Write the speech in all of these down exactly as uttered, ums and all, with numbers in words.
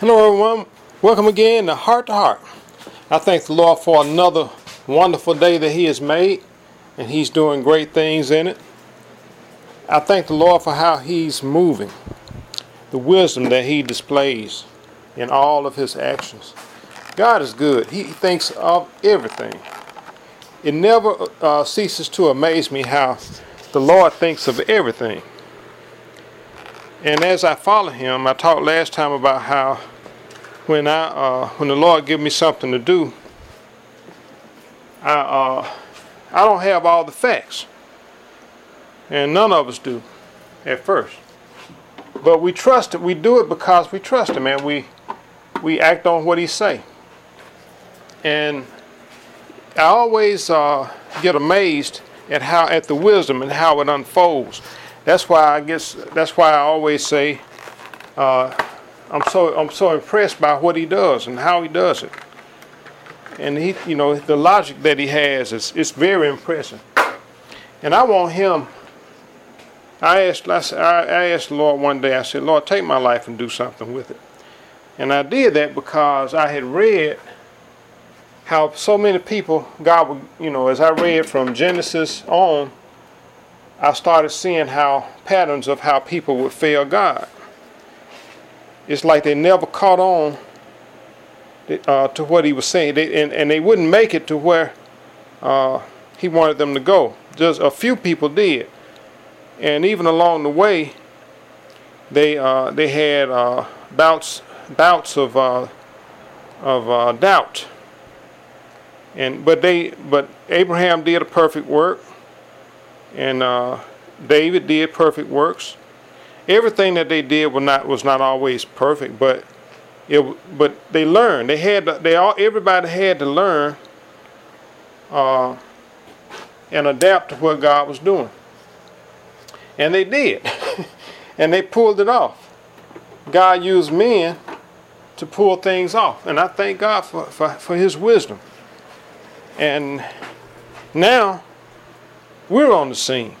Hello everyone, welcome again to Heart to Heart. I thank the Lord for another wonderful day that He has made, and He's doing great things in it. I thank the Lord for how He's moving, the wisdom that He displays in all of His actions. God is good. He thinks of everything. It never uh, ceases to amaze me how the Lord thinks of everything. And as I follow Him, I talked last time about how when I uh, when the Lord give me something to do, I uh, I don't have all the facts, and none of us do at first. But we trust it. We do it because we trust Him, and we we act on what He say. And I always uh, get amazed at how at the wisdom and how it unfolds. That's why I guess that's why I always say. Uh, I'm so I'm so impressed by what He does and how He does it, and he, you know, the logic that He has is it's very impressive. And I want Him. I asked I asked the Lord one day. I said, Lord, take my life and do something with it. And I did that because I had read how so many people God would, you know, as I read from Genesis on, I started seeing how patterns of how people would fail God. It's like they never caught on uh, to what He was saying, they, and, and they wouldn't make it to where uh, He wanted them to go. Just a few people did, and even along the way, they uh, they had uh, bouts bouts of uh, of uh, doubt. And but they but Abraham did a perfect work, and uh, David did perfect works. Everything that they did was not was not always perfect, but it but they learned. They had to, they all everybody had to learn uh, and adapt to what God was doing, and they did, and they pulled it off. God used men to pull things off, and I thank God for for, for His wisdom. And now we're on the scene.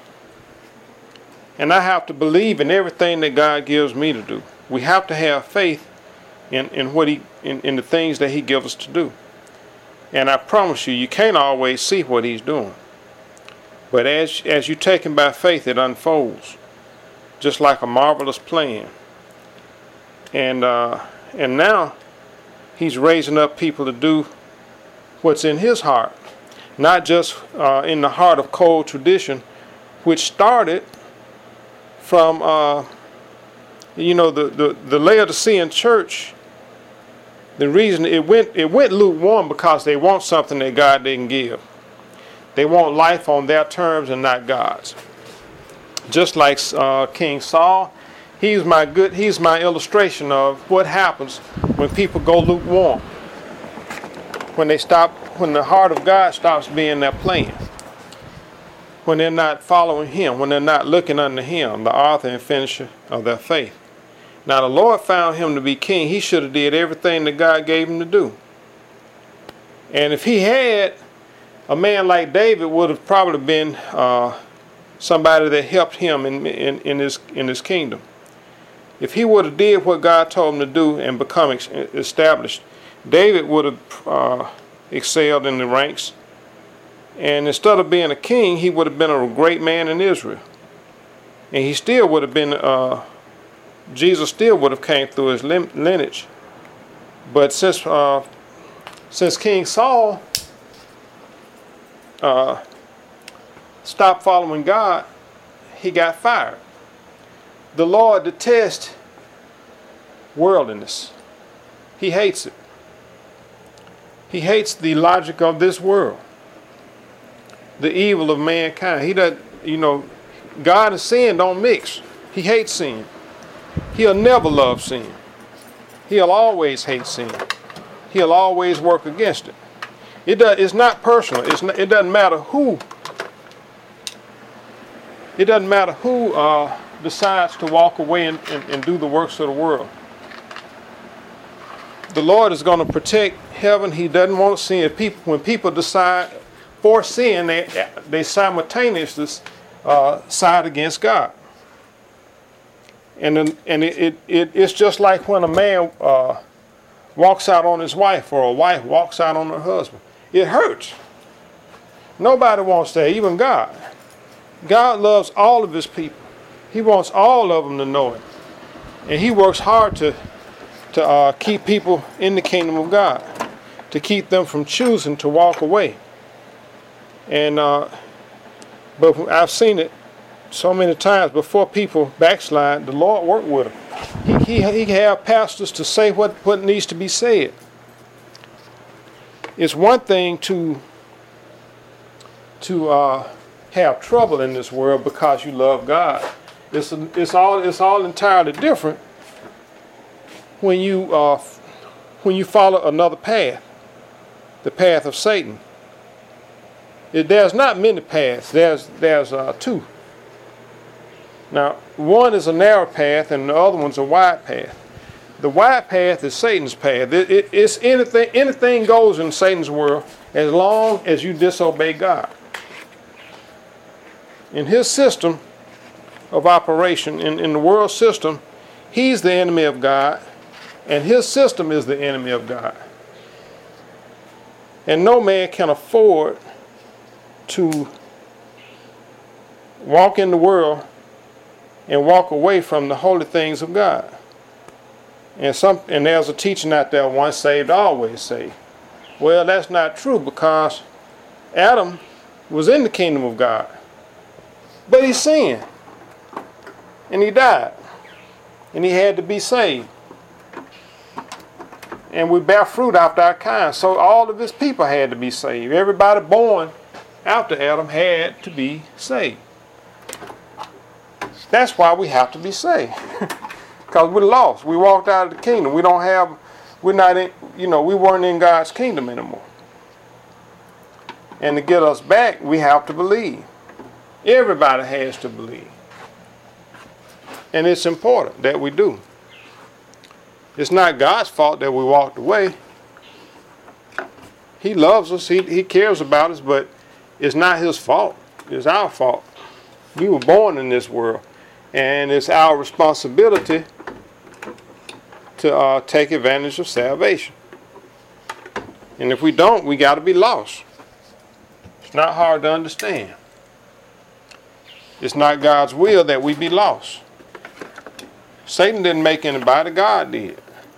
And I have to believe in everything that God gives me to do. We have to have faith in, in what He in, in the things that He gives us to do. And I promise you, you can't always see what He's doing. But as as you take Him by faith, it unfolds, just like a marvelous plan. And uh, and now He's raising up people to do what's in His heart, not just uh, in the heart of cold tradition, which started from, uh, you know, the, the, the Laodicean church. The reason it went it went lukewarm because they want something that God didn't give. They want life on their terms and not God's. Just like uh, King Saul, he's my good. He's my illustration of what happens when people go lukewarm. When they stop, when the heart of God stops being their plan. When they're not following Him, when they're not looking unto Him, the author and finisher of their faith. Now the Lord found him to be king. He should have did everything that God gave him to do. And if he had, a man like David would have probably been uh, somebody that helped him in, in, in, his, in his kingdom. If he would have did what God told him to do and become established, David would have uh, excelled in the ranks. And instead of being a king, he would have been a great man in Israel. And he still would have been, uh, Jesus still would have came through his lineage. But since uh, since King Saul uh, stopped following God, he got fired. The Lord detests worldliness. He hates it. He hates the logic of this world. The evil of mankind. He doesn't, you know, God and sin don't mix. He hates sin. He'll never love sin. He'll always hate sin. He'll always work against it. It does, it's not personal. It's not, it doesn't matter who. It doesn't matter who uh, decides to walk away and, and, and do the works of the world. The Lord is going to protect heaven. He doesn't want sin. People, when people decide for sin, they, they simultaneously uh, side against God. And then, and it, it, it it's just like when a man uh, walks out on his wife, or a wife walks out on her husband. It hurts. Nobody wants that, even God. God loves all of his people. He wants all of them to know it. And he works hard to, to uh, keep people in the kingdom of God, to keep them from choosing to walk away. And uh, but I've seen it so many times. Before people backslide, the Lord worked with them. He, he, he have pastors to say what, what needs to be said. It's one thing to, to uh, have trouble in this world because you love God. It's, a, it's, all, it's all entirely different when you, uh, when you follow another path, the path of Satan. It, there's not many paths. There's, there's uh, two. Now, one is a narrow path and the other one's a wide path. The wide path is Satan's path. It, it, it's anything, anything goes in Satan's world as long as you disobey God. In his system of operation, in, in the world system, he's the enemy of God, and his system is the enemy of God. And no man can afford to walk in the world and walk away from the holy things of God. And some and there's a teaching out there, once saved, always saved. Well, that's not true, because Adam was in the kingdom of God, but he sinned and he died and he had to be saved. And we bear fruit after our kind, so all of his people had to be saved. Everybody born after Adam had to be saved. That's why we have to be saved. Because we're lost. We walked out of the kingdom. We don't have, we're not in, you know, we weren't in God's kingdom anymore. And to get us back, we have to believe. Everybody has to believe. And it's important that we do. It's not God's fault that we walked away. He loves us. He, he cares about us, but it's not his fault. It's our fault. We were born in this world. And it's our responsibility to uh, take advantage of salvation. And if we don't, we got to be lost. It's not hard to understand. It's not God's will that we be lost. Satan didn't make anybody, God did.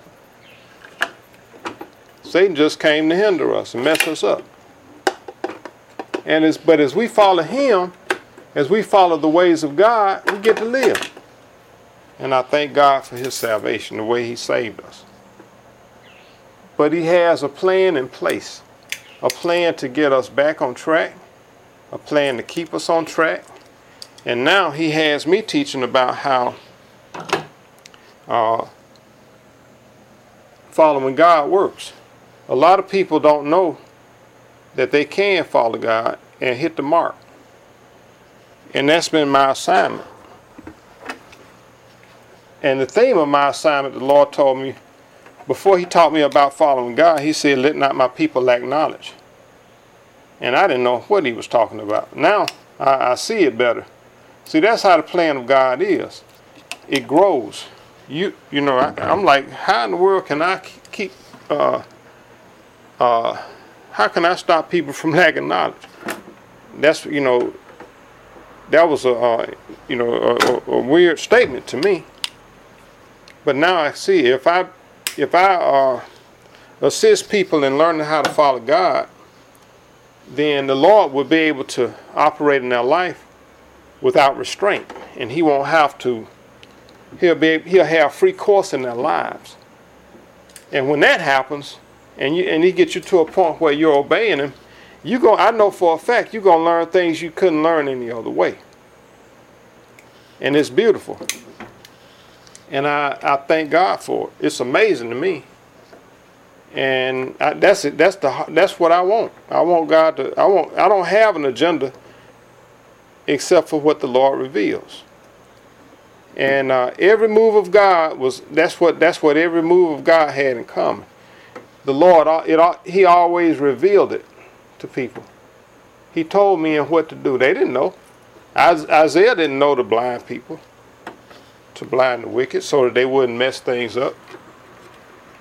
Satan just came to hinder us and mess us up. And it's, but as we follow him, as we follow the ways of God, we get to live. And I thank God for his salvation, the way he saved us. But he has a plan in place, a plan to get us back on track, a plan to keep us on track. And now he has me teaching about how uh, following God works. A lot of people don't know that they can follow God and hit the mark. And that's been my assignment. And the theme of my assignment, the Lord told me, before he taught me about following God, he said, let not my people lack knowledge. And I didn't know what he was talking about. Now I, I see it better. See, that's how the plan of God is. It grows. You you know, I, I'm like, how in the world can I keep, uh, uh, how can I stop people from lacking knowledge? That's, you know, that was a, uh, you know, a, a weird statement to me. But now I see, if I, if I uh, assist people in learning how to follow God, then the Lord will be able to operate in their life without restraint, and He won't have to. He'll be, He'll have free course in their lives. And when that happens, and you and He gets you to a point where you're obeying Him, you go. I know for a fact you're gonna learn things you couldn't learn any other way. And it's beautiful. And I, I thank God for it. It's amazing to me. And I, that's it. That's the that's what I want. I want God to. I want. I don't have an agenda except for what the Lord reveals. And uh, every move of God was. That's what. That's what every move of God had in common. The Lord. It. He always revealed it to people. He told men what to do. They didn't know. Isaiah didn't know to blind people, to blind the wicked, so that they wouldn't mess things up.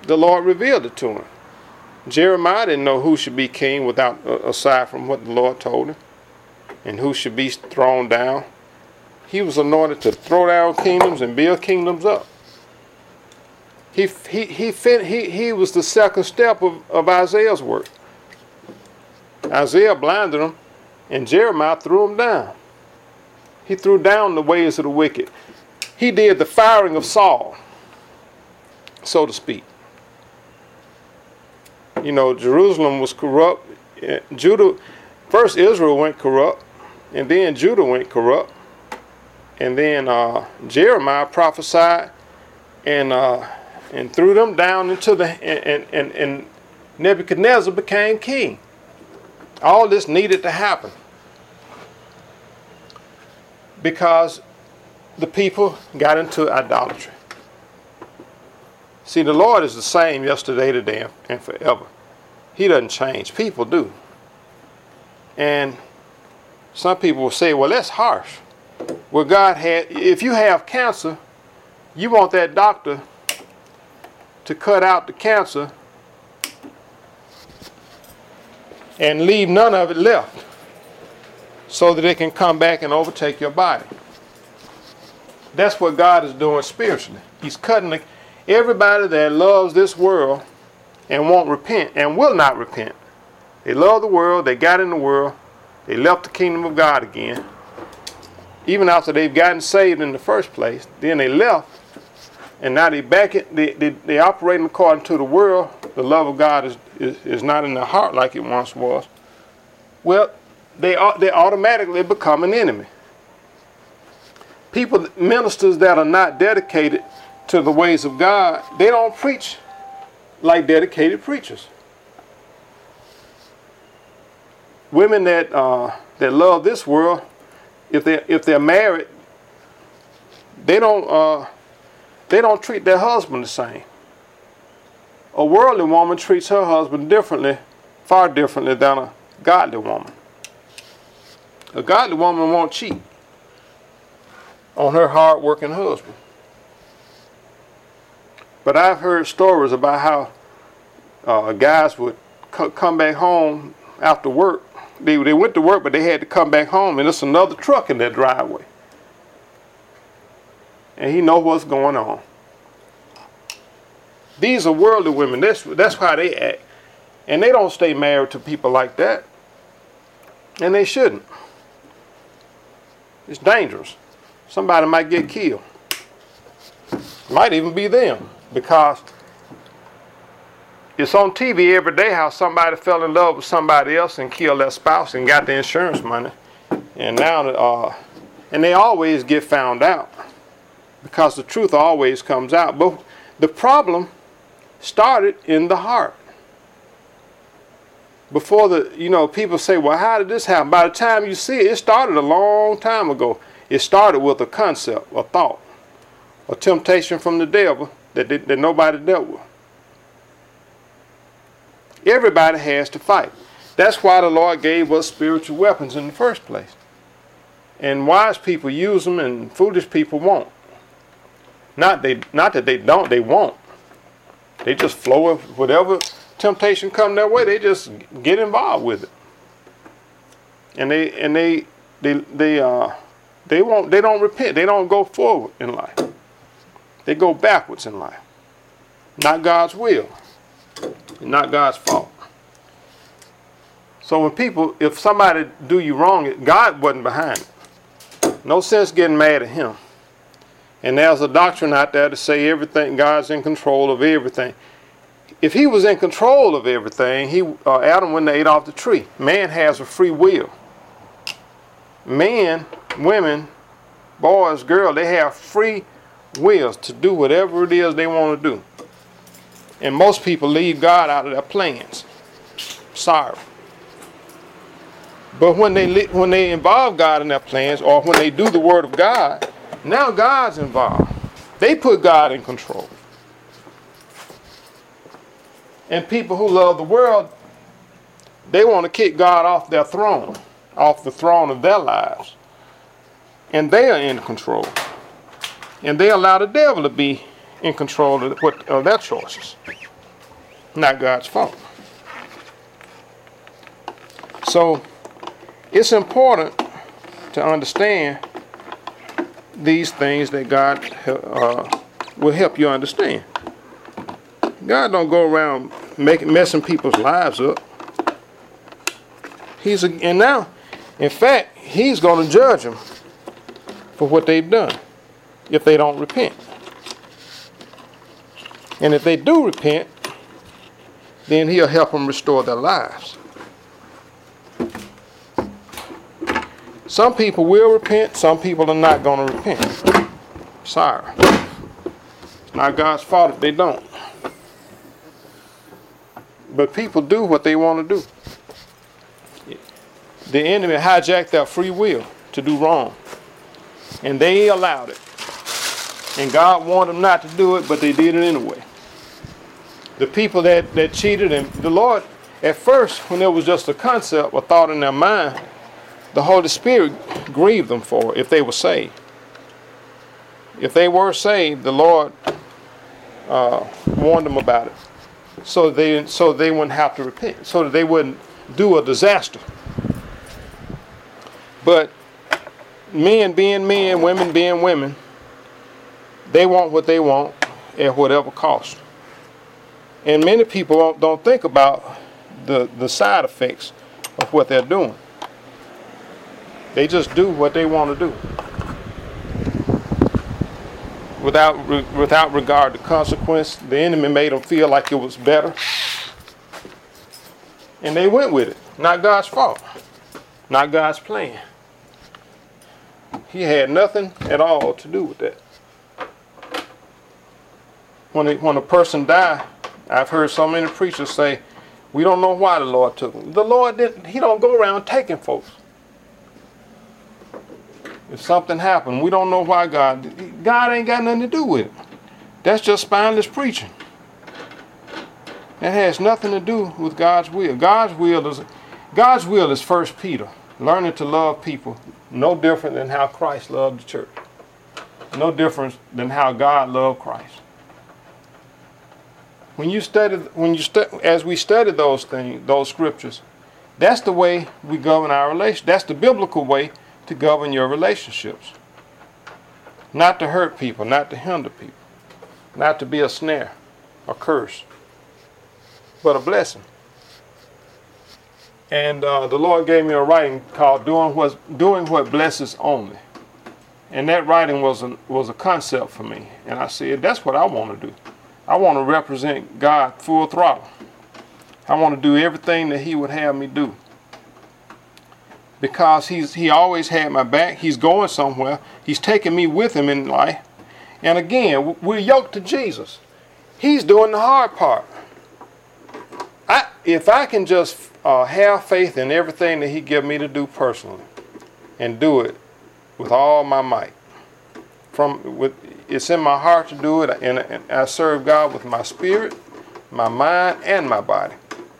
the Lord revealed it to him. Jeremiah didn't know who should be king without uh, aside from what the Lord told him, and who should be thrown down. He was anointed to throw down kingdoms and build kingdoms up. He he he fit, he he was the second step of, of Isaiah's work. Isaiah blinded him, and Jeremiah threw him down. He threw down the ways of the wicked. He did the firing of Saul, so to speak. You know, Jerusalem was corrupt. Judah, first Israel went corrupt, and then Judah went corrupt. And then uh, Jeremiah prophesied and uh, and threw them down into the, and, and, and Nebuchadnezzar became king. All this needed to happen because the people got into idolatry. See, the Lord is the same yesterday, today, and forever. He doesn't change. People do. And some people will say, well, that's harsh. Well, God had, if you have cancer, you want that doctor to cut out the cancer and leave none of it left so that it can come back and overtake your body. That's what God is doing spiritually. He's cutting the, everybody that loves this world and won't repent and will not repent. They love the world, they got in the world, they left the kingdom of God again. Even after they've gotten saved in the first place, then they left, and now they back it. They they they operating according to the world. The love of God is, is is not in their heart like it once was. Well, they they automatically become an enemy. People, ministers that are not dedicated to the ways of God, they don't preach like dedicated preachers. Women that uh, that love this world, if they if they're married, they don't uh, they don't treat their husband the same. A worldly woman treats her husband differently, far differently than a godly woman. A godly woman won't cheat on her hard-working husband. But I've heard stories about how uh, guys would c- come back home after work. They, they went to work, but they had to come back home, and there's another truck in their driveway. And he knows what's going on. These are worldly women. That's, that's how they act. And they don't stay married to people like that. And they shouldn't. It's dangerous. Somebody might get killed. Might even be them. Because it's on T V every day how somebody fell in love with somebody else and killed their spouse and got the insurance money. And now, uh, and they always get found out. Because the truth always comes out. But the problem started in the heart. Before the, you know, people say, well, how did this happen? By the time you see it, it started a long time ago. It started with a concept, a thought, a temptation from the devil that, that, that nobody dealt with. Everybody has to fight. That's why the Lord gave us spiritual weapons in the first place. And wise people use them and foolish people won't. Not, they, not that they don't, they won't. They just flow with whatever temptation come their way, they just get involved with it. And they and they they they uh they won't they don't repent. They don't go forward in life. They go backwards in life. Not God's will. Not God's fault. So when people, if somebody do you wrong, God wasn't behind it. No sense getting mad at him. And there's a doctrine out there to say everything, God's in control of everything. If he was in control of everything, he uh, Adam wouldn't have ate off the tree. Man has a free will. Men, women, boys, girls, they have free wills to do whatever it is they want to do. And most people leave God out of their plans. Sorry. But when they when they involve God in their plans, or when they do the word of God, now God's involved. They put God in control. And people who love the world, they want to kick God off their throne, off the throne of their lives. And they are in control. And they allow the devil to be in control of, what, of their choices. not God's fault. So it's important to understand these things that God uh, will help you understand. God don't go around making messing people's lives up. He's a, and now, in fact, He's going to judge them for what they've done if they don't repent. And if they do repent, then He'll help them restore their lives. Some people will repent, some people are not going to repent. Sorry. It's not God's fault if they don't. But people do what they want to do. The enemy hijacked their free will to do wrong. And they allowed it. And God wanted them not to do it, but they did it anyway. The people that, that cheated, and the Lord, at first, when it was just a concept, a thought in their mind, the Holy Spirit grieved them for it if they were saved. If they were saved, the Lord uh, warned them about it. So they, so they wouldn't have to repent. So that they wouldn't do a disaster. But men being men, women being women, they want what they want at whatever cost. And many people don't, don't think about the, the side effects of what they're doing. They just do what they want to do without, re, without regard to consequence. The enemy made them feel like it was better. And they went with it. Not God's fault. Not God's plan. He had nothing at all to do with that. When, it, when a person dies, I've heard so many preachers say, we don't know why the Lord took them. The Lord didn't, He don't go around taking folks. If something happened, we don't know why God, God ain't got nothing to do with it. That's just spineless preaching. That has nothing to do with God's will. God's will is, God's will is First Peter, learning to love people, no different than how Christ loved the church. No different than how God loved Christ. When you study, when you stu- as we study those things, those scriptures, that's the way we govern our relation. That's the biblical way to govern your relationships. Not to hurt people, not to hinder people, not to be a snare, a curse, but a blessing. And uh, the Lord gave me a writing called "Doing What Doing What Blesses Only," and that writing was a, was a concept for me. And I said, that's what I want to do. I want to represent God full throttle. I want to do everything that He would have me do. Because he's he always had my back. He's going somewhere. He's taking me with Him in life. And again, we're yoked to Jesus. He's doing the hard part. I, if I can just uh, have faith in everything that He gives me to do personally, and do it with all my might, from with it's in my heart to do it, and, and I serve God with my spirit, my mind, and my body.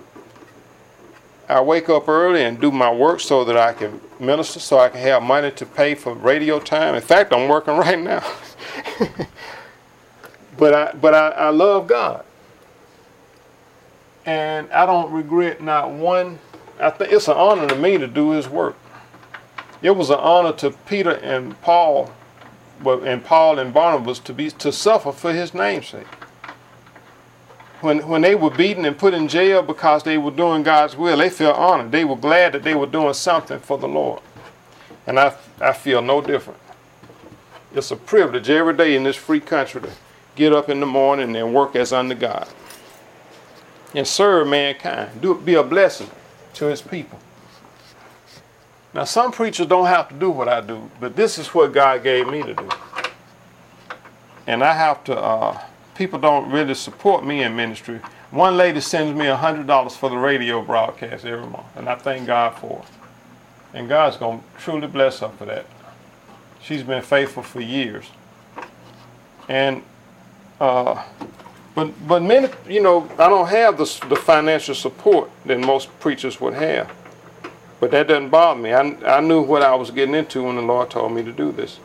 I wake up early and do my work so that I can minister, so I can have money to pay for radio time. In fact, I'm working right now. but I but I, I love God. And I don't regret not one. I think it's an honor to me to do His work. It was an honor to Peter and Paul, and Paul and Barnabas to be to suffer for His name's sake. When, when they were beaten and put in jail because they were doing God's will, they felt honored. They were glad that they were doing something for the Lord. And I, I feel no different. It's a privilege every day in this free country to get up in the morning and work as unto God. And serve mankind. Do, be a blessing to His people. Now some preachers don't have to do what I do, but this is what God gave me to do. And I have to... Uh, People don't really support me in ministry. One lady sends me one hundred dollars for the radio broadcast every month, and I thank God for it. And God's going to truly bless her for that. She's been faithful for years. And, uh, but but many, you know, I don't have the, the financial support that most preachers would have. But that doesn't bother me. I, I knew what I was getting into when the Lord told me to do this.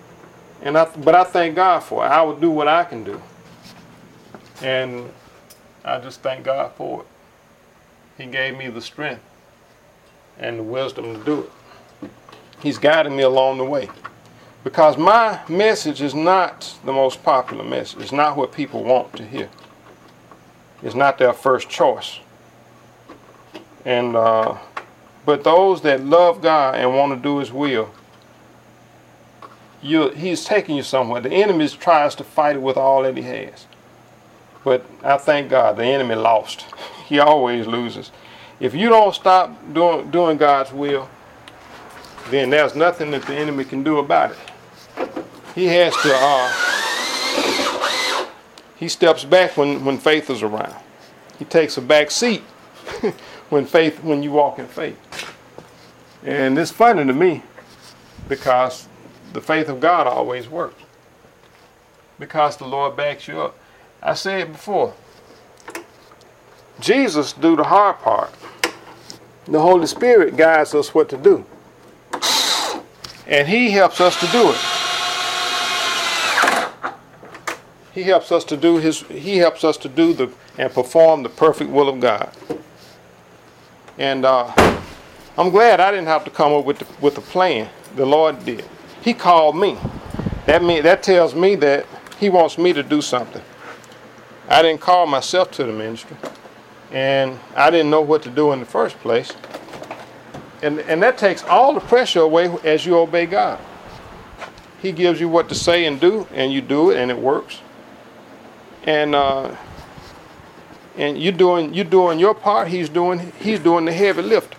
And I, but I thank God for it. I will do what I can do. And I just thank God for it. He gave me the strength and the wisdom to do it. He's guiding me along the way. Because my message is not the most popular message. It's not what people want to hear. It's not their first choice. And uh, but those that love God and want to do His will, you, He's taking you somewhere. The enemy tries to fight it with all that he has. But I thank God the enemy lost. He always loses. If you don't stop doing, doing God's will, then there's nothing that the enemy can do about it. He has to, uh, he steps back when, when faith is around. He takes a back seat when faith, when you walk in faith. And it's funny to me because the faith of God always works. Because the Lord backs you up. I said it before. Jesus do the hard part. The Holy Spirit guides us what to do. And He helps us to do it. He helps us to do His, He helps us to do the and perform the perfect will of God. And uh, I'm glad I didn't have to come up with the, with the plan. The Lord did. He called me. That mean, that tells me that He wants me to do something. I didn't call myself to the ministry. And I didn't know what to do in the first place. And, and that takes all the pressure away as you obey God. He gives you what to say and do, and you do it, and it works. And uh, and you're doing you're doing your part. He's doing He's doing the heavy lift.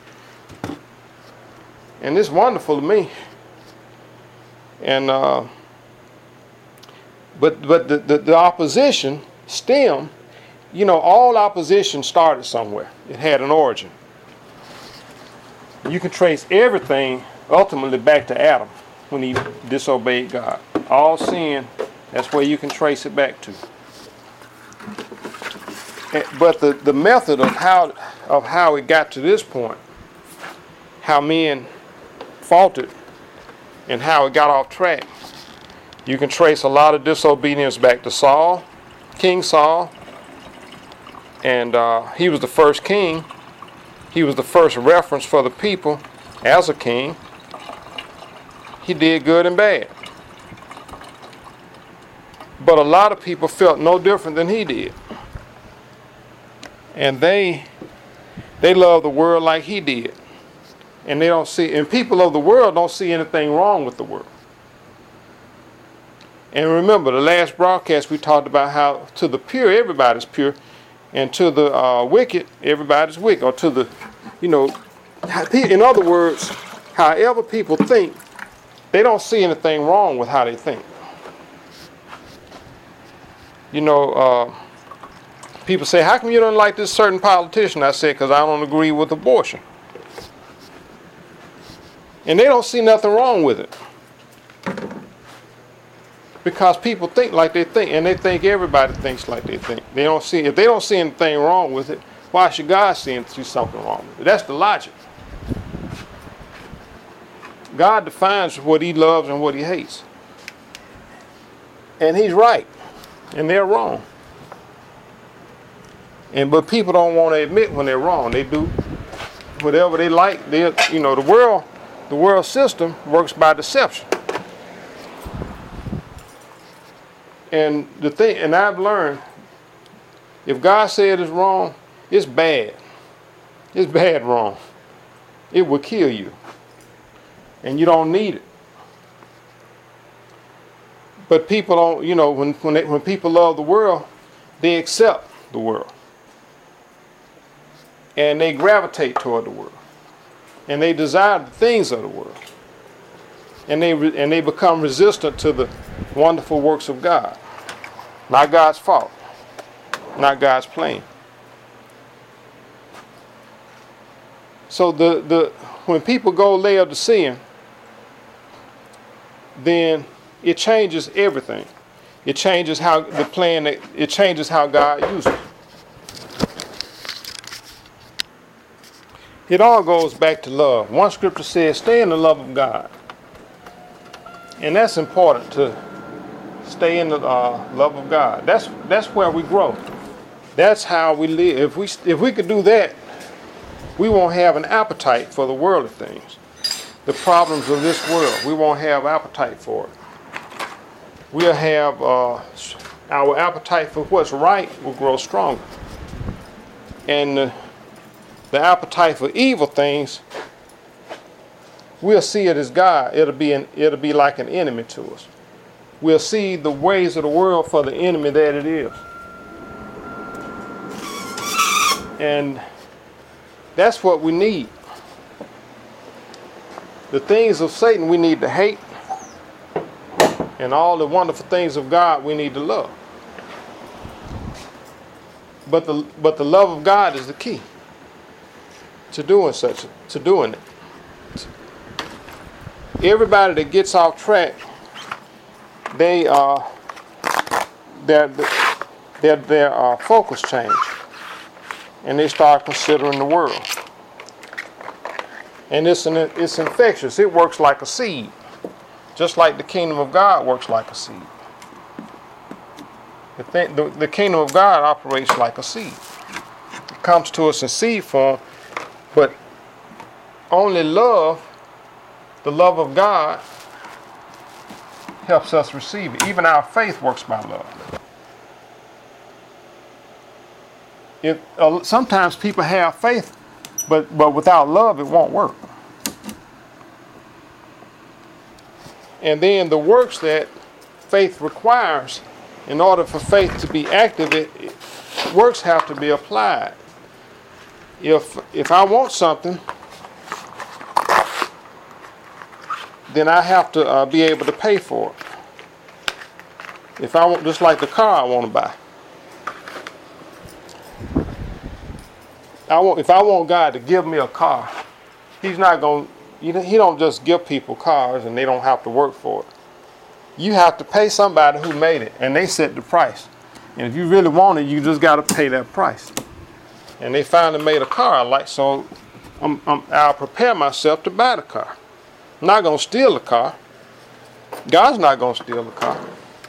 And it's wonderful to me. And uh, but but the, the the opposition stem. You know, all opposition started somewhere. It had an origin. You can trace everything ultimately back to Adam when he disobeyed God. All sin, that's where you can trace it back to. But the, the method of how of how it got to this point, how men faltered and how it got off track, you can trace a lot of disobedience back to Saul, King Saul. And uh, he was the first king. He was the first reference for the people as a king. He did good and bad. But a lot of people felt no different than he did. And they they love the world like he did. And they don't see, and people of the world don't see anything wrong with the world. And remember, the last broadcast we talked about how to the pure, everybody's pure. And to the uh, wicked, everybody's wicked. Or to the, you know, in other words, however people think, they don't see anything wrong with how they think. You know, uh, people say, how come you don't like this certain politician? I said, because I don't agree with abortion. And they don't see nothing wrong with it. Because people think like they think, and they think everybody thinks like they think. They don't see, if they don't see anything wrong with it, why should God see, see something wrong with it? That's the logic. God defines what He loves and what He hates. And He's right, and they're wrong. And but people don't want to admit when they're wrong. They do whatever they like. They, you know, the world, the world system works by deception. And the thing, and I've learned, if God said it's wrong, it's bad. It's bad wrong. It will kill you. And you don't need it. But people don't, you know, when when, they, when people love the world, they accept the world. And they gravitate toward the world. And they desire the things of the world. And they and they become resistant to the wonderful works of God. Not God's fault. Not God's plan. So the, the when people go Laodicean, then it changes everything. It changes how the plan, it changes how God uses it. It all goes back to love. One scripture says, stay in the love of God. And that's important, to stay in the uh, love of God. That's that's where we grow. That's how we live. If we if we could do that, we won't have an appetite for the worldly things, the problems of this world. We won't have appetite for it. We'll have uh, our appetite for what's right will grow stronger, and uh, the appetite for evil things, we'll see it as God. It'll be an, it'll be like an enemy to us. We'll see the ways of the world for the enemy that it is. And that's what we need. The things of Satan we need to hate, and all the wonderful things of God we need to love. But the but the love of God is the key to doing such to doing it. Everybody that gets off track, they uh their their their uh, focus change, and they start considering the world. And it's an it's infectious. It works like a seed, just like the kingdom of God works like a seed. The, thing, the, the kingdom of God operates like a seed. It comes to us in seed form, but only love, the love of God, helps us receive it. Even our faith works by love. If, uh, sometimes people have faith, but, but without love it won't work. And then the works that faith requires, in order for faith to be active, it, it, works have to be applied. If if I want something, then I have to uh, be able to pay for it. If I want, just like the car I want to buy. I want, if I want God to give me a car, He's not going. He don't just give people cars and they don't have to work for it. You have to pay somebody who made it, and they set the price. And if you really want it, you just got to pay that price. And they finally made a car I like, so I'm, I'm, I'll prepare myself to buy the car. I'm not going to steal the car. God's not going to steal the car.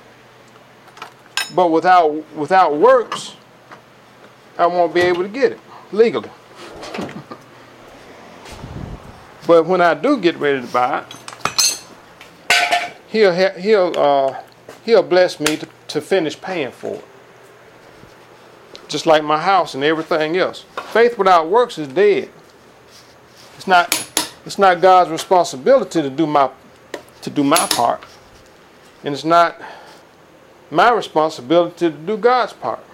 But without without works, I won't be able to get it legally. But when I do get ready to buy it, he'll ha- he'll uh, he'll bless me to, to finish paying for it. Just like my house and everything else. Faith without works is dead. It's not it's not God's responsibility to do my to do my part, and it's not my responsibility to do God's part.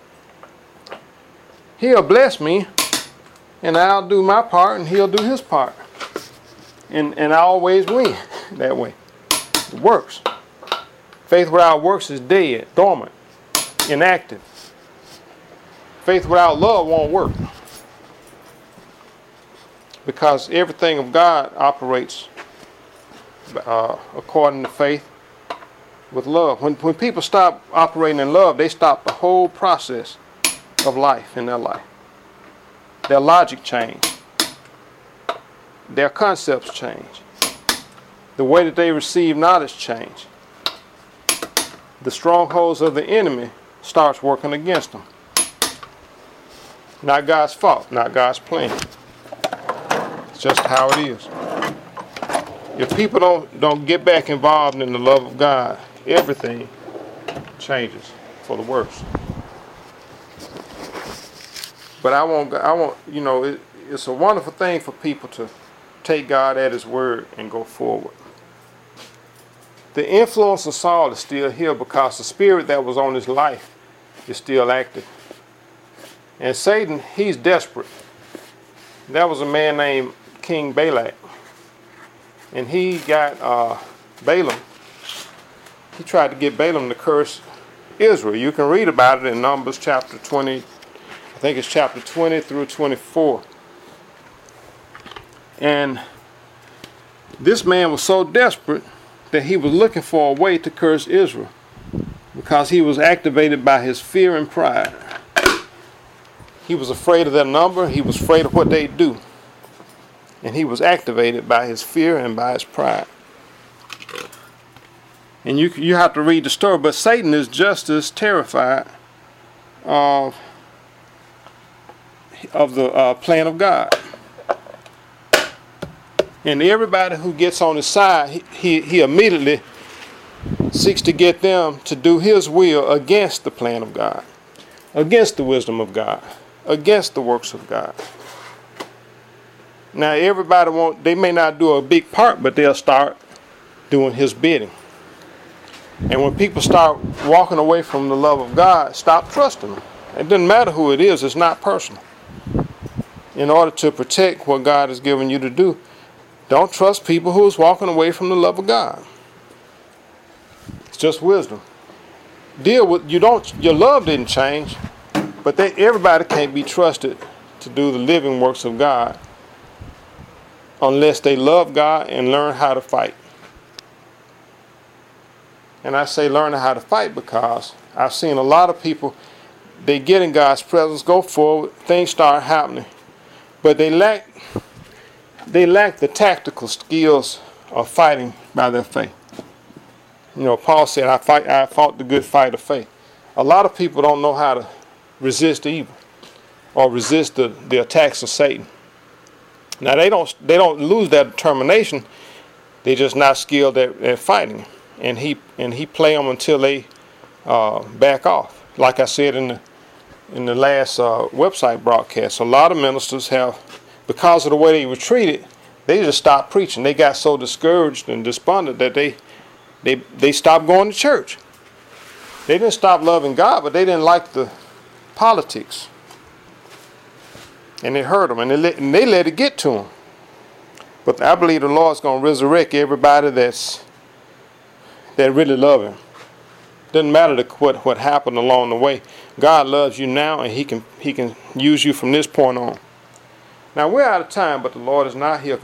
He'll bless me, and I'll do my part, and He'll do His part. And and I always win that way. It works. Faith without works is dead, dormant, inactive. Faith without love won't work. Because everything of God operates uh, according to faith with love. When when people stop operating in love, they stop the whole process of life in their life. Their logic change. Their concepts change. The way that they receive knowledge change. The strongholds of the enemy starts working against them. Not God's fault, not God's plan. It's just how it is. If people don't don't get back involved in the love of God, everything changes for the worse. But I want I want you know it, it's a wonderful thing for people to take God at His word and go forward. The influence of Saul is still here because the spirit that was on his life is still active. And Satan, he's desperate. That was a man named King Balak. And he got uh, Balaam. He tried to get Balaam to curse Israel. You can read about it in Numbers chapter twenty. I think it's chapter twenty through twenty-four. And this man was so desperate that he was looking for a way to curse Israel because he was activated by his fear and pride. He was afraid of their number. He was afraid of what they'd do. And he was activated by his fear and by his pride. And you you have to read the story. But Satan is just as terrified of of the uh, plan of God. And everybody who gets on his side, he, he, he immediately seeks to get them to do his will against the plan of God, against the wisdom of God, against the works of God. Now everybody won't, they may not do a big part, but they'll start doing his bidding. And when people start walking away from the love of God, stop trusting them. It doesn't matter who it is, it's not personal. In order to protect what God has given you to do, don't trust people who's walking away from the love of God. It's just wisdom. Deal with, you don't, your love didn't change, but they, everybody can't be trusted to do the living works of God unless they love God and learn how to fight. And I say learning how to fight because I've seen a lot of people, they get in God's presence, go forward, things start happening, but they lack they lack the tactical skills of fighting by their faith. You know, Paul said, I fight I fought the good fight of faith. A lot of people don't know how to resist evil or resist the, the attacks of Satan. Now they don't they don't lose that determination, they're just not skilled at, at fighting. And he and he play them until they uh, back off. Like I said in the in the last uh, website broadcast, a lot of ministers have, because of the way they were treated, they just stopped preaching. They got so discouraged and despondent that they they they stopped going to church. They didn't stop loving God, but they didn't like the politics, and it hurt them, and they let, and they let it get to them. But I believe the Lord's going to resurrect everybody that's that really love him. Doesn't matter the, what what happened along the way. God loves you now, and he can he can use you from this point on. Now we're out of time, but the Lord is not here.